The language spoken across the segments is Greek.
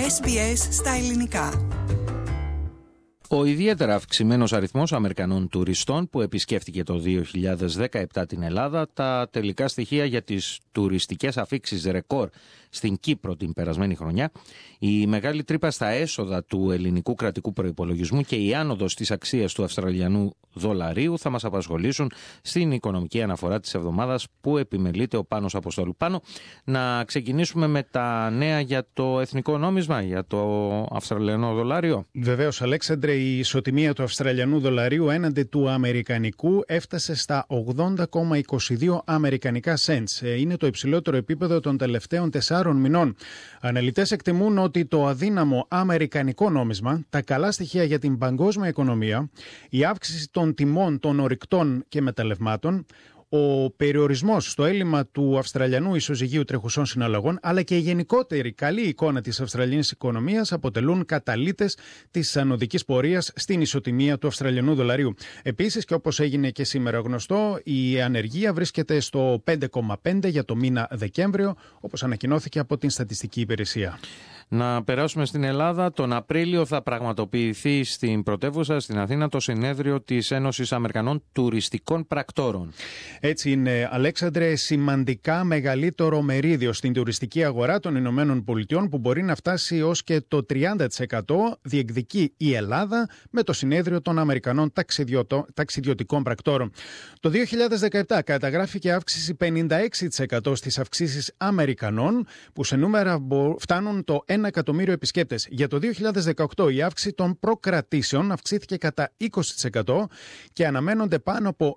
SBS στα ελληνικά. Ο ιδιαίτερα αυξημένος αριθμός Αμερικανών τουριστών που επισκέφτηκε το 2017 την Ελλάδα, τα τελικά στοιχεία για τις τουριστικές αφίξεις ρεκόρ στην Κύπρο την περασμένη χρονιά, η μεγάλη τρύπα στα έσοδα του ελληνικού κρατικού προϋπολογισμού και η άνοδος της αξίας του Αυστραλιανού δολαρίου θα μας απασχολήσουν στην οικονομική αναφορά της εβδομάδας που επιμελείται ο Πάνος Αποστόλου. Πάνο, να ξεκινήσουμε με τα νέα για το εθνικό νόμισμα, για το Αυστραλιανό δολάριο. Βεβαίως, Αλέξανδρε, η ισοτιμία του Αυστραλιανού δολαρίου έναντι του αμερικανικού έφτασε στα 80,22 αμερικανικά cents. Είναι το υψηλότερο επίπεδο των τελευταίων 4 μηνών. Αναλυτές εκτιμούν ότι το αδύναμο αμερικανικό νόμισμα, τα καλά στοιχεία για την παγκόσμια οικονομία, η αύξηση των τιμών των ορυκτών και μεταλλευμάτων, ο περιορισμός στο έλλειμμα του Αυστραλιανού ισοζυγίου τρεχουσών συναλλαγών, αλλά και η γενικότερη καλή εικόνα της Αυστραλιανής οικονομίας αποτελούν καταλύτες της ανωδικής πορείας στην ισοτιμία του Αυστραλιανού δολαρίου. Επίσης, και όπως έγινε και σήμερα γνωστό, η ανεργία βρίσκεται στο 5,5 για το μήνα Δεκέμβριο, όπως ανακοινώθηκε από την Στατιστική Υπηρεσία. Να περάσουμε στην Ελλάδα. Τον Απρίλιο θα πραγματοποιηθεί στην πρωτεύουσα, στην Αθήνα, το συνέδριο της Ένωσης Αμερικανών Τουριστικών Πρακτόρων. Έτσι είναι, Αλέξανδρε, σημαντικά μεγαλύτερο μερίδιο στην τουριστική αγορά των Ηνωμένων Πολιτειών, που μπορεί να φτάσει ως και το 30% διεκδικεί η Ελλάδα με το συνέδριο των Αμερικανών Ταξιδιωτικών Πρακτόρων. Το 2017 καταγράφηκε αύξηση 56% στις αυξήσεις Αμερικανών, που σε νούμερα φτάνουν το 1 εκατομμύριο επισκέπτες. Για το 2018 η αύξηση των προκρατήσεων αυξήθηκε κατά 20% και αναμένονται πάνω από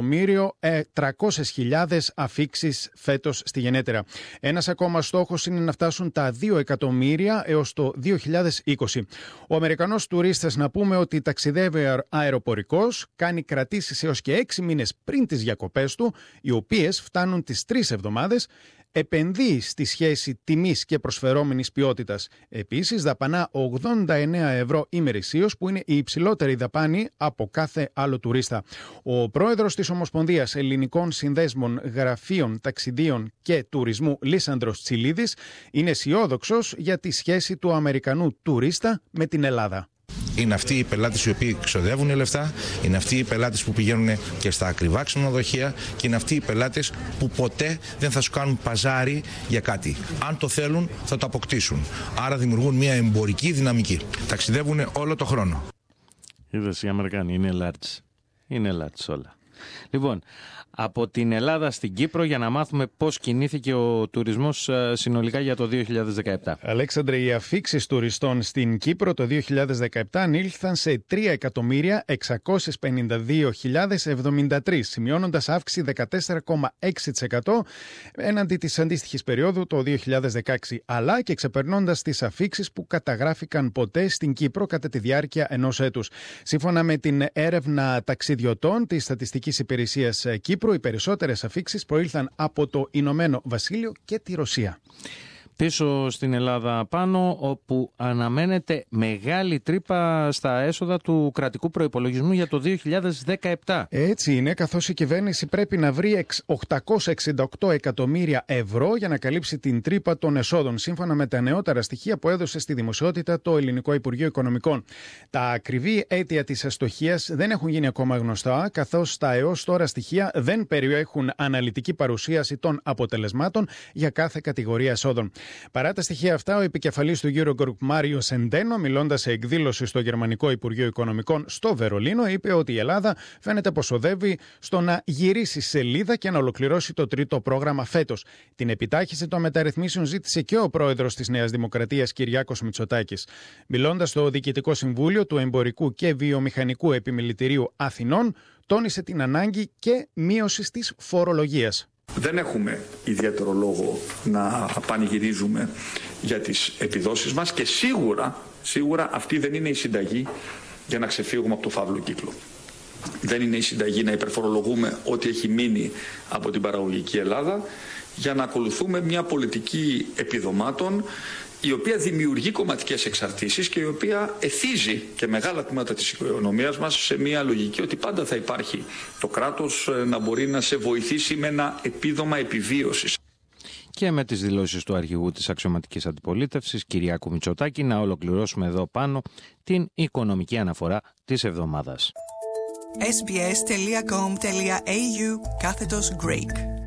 1.300.000 αφίξεις φέτος στη γενέτερα. Ένας ακόμα στόχος είναι να φτάσουν τα 2 εκατομμύρια έως το 2020. Ο Αμερικανός τουρίστας, να πούμε ότι ταξιδεύει αεροπορικός, κάνει κρατήσεις έως και 6 μήνες πριν τις διακοπές του, οι οποίες φτάνουν τις 3 εβδομάδες, επενδύει στη σχέση τιμής και προσφερόμενης ποιότητας. Επίσης, δαπανά 89 ευρώ ημερησίως, που είναι η υψηλότερη δαπάνη από κάθε άλλο τουρίστα. Ο πρόεδρος της Ομοσπονδίας Ελληνικών Συνδέσμων Γραφείων Ταξιδίων και Τουρισμού, Λίσανδρος Τσιλίδης, είναι αισιόδοξος για τη σχέση του Αμερικανού τουρίστα με την Ελλάδα. Είναι αυτοί οι πελάτες οι οποίοι ξοδεύουν λεφτά, είναι αυτοί οι πελάτες που πηγαίνουν και στα ακριβά ξενοδοχεία και είναι αυτοί οι πελάτες που ποτέ δεν θα σου κάνουν παζάρι για κάτι. Αν το θέλουν θα το αποκτήσουν. Άρα δημιουργούν μια εμπορική δυναμική. Ταξιδεύουν όλο το χρόνο. Είδες, οι Αμερικάνοι είναι large. Είναι large όλα. Λοιπόν, από την Ελλάδα στην Κύπρο για να μάθουμε πώς κινήθηκε ο τουρισμός συνολικά για το 2017. Αλέξανδρε, οι αφίξεις τουριστών στην Κύπρο το 2017 ανήλθαν σε 3.652.073, σημειώνοντας αύξηση 14,6% έναντι της αντίστοιχης περίοδου το 2016, αλλά και ξεπερνώντας τις αφίξεις που καταγράφηκαν ποτέ στην Κύπρο κατά τη διάρκεια ενός έτους. Σύμφωνα με την έρευνα ταξιδιωτών της Στατιστικής Υπηρεσίας Κύπρου, οι περισσότερες αφίξεις προήλθαν από το Ηνωμένο Βασίλειο και τη Ρωσία. Πίσω στην Ελλάδα πάνω, όπου αναμένεται μεγάλη τρύπα στα έσοδα του κρατικού προϋπολογισμού για το 2017. Έτσι είναι, καθώς η κυβέρνηση πρέπει να βρει 868 εκατομμύρια ευρώ για να καλύψει την τρύπα των εσόδων, σύμφωνα με τα νεότερα στοιχεία που έδωσε στη δημοσιότητα το Ελληνικό Υπουργείο Οικονομικών. Τα ακριβή αίτια της αστοχίας δεν έχουν γίνει ακόμα γνωστά, καθώς τα έως τώρα στοιχεία δεν περιέχουν αναλυτική παρουσίαση των αποτελεσμάτων για κάθε κατηγορία εσόδων. Παρά τα στοιχεία αυτά, ο επικεφαλής του Eurogroup Μάριο Σεντένο, μιλώντας σε εκδήλωση στο Γερμανικό Υπουργείο Οικονομικών στο Βερολίνο, είπε ότι η Ελλάδα φαίνεται πως οδεύει στο να γυρίσει σελίδα και να ολοκληρώσει το τρίτο πρόγραμμα φέτος. Την επιτάχυνση των μεταρρυθμίσεων ζήτησε και ο πρόεδρος της Νέας Δημοκρατίας, Κυριάκος Μητσοτάκης. Μιλώντας στο Διοικητικό Συμβούλιο του Εμπορικού και Βιομηχανικού Επιμελητηρίου Αθηνών, τόνισε την ανάγκη και μείωση της φορολογίας. Δεν έχουμε ιδιαίτερο λόγο να πανηγυρίζουμε για τις επιδόσεις μας και σίγουρα αυτή δεν είναι η συνταγή για να ξεφύγουμε από το φαύλο κύκλο. Δεν είναι η συνταγή να υπερφορολογούμε ό,τι έχει μείνει από την παραγωγική Ελλάδα για να ακολουθούμε μια πολιτική επιδομάτων η οποία δημιουργεί κομματικές εξαρτήσεις και η οποία εθίζει και μεγάλα τμήματα της οικονομίας μας σε μια λογική ότι πάντα θα υπάρχει το κράτος να μπορεί να σε βοηθήσει με ένα επίδομα επιβίωσης. και με τις δηλώσεις του αρχηγού της αξιωματικής αντιπολίτευσης, Κυριάκου Μητσοτάκη, να ολοκληρώσουμε εδώ πάνω την οικονομική αναφορά της εβδομάδας. sbs.com.au/Greek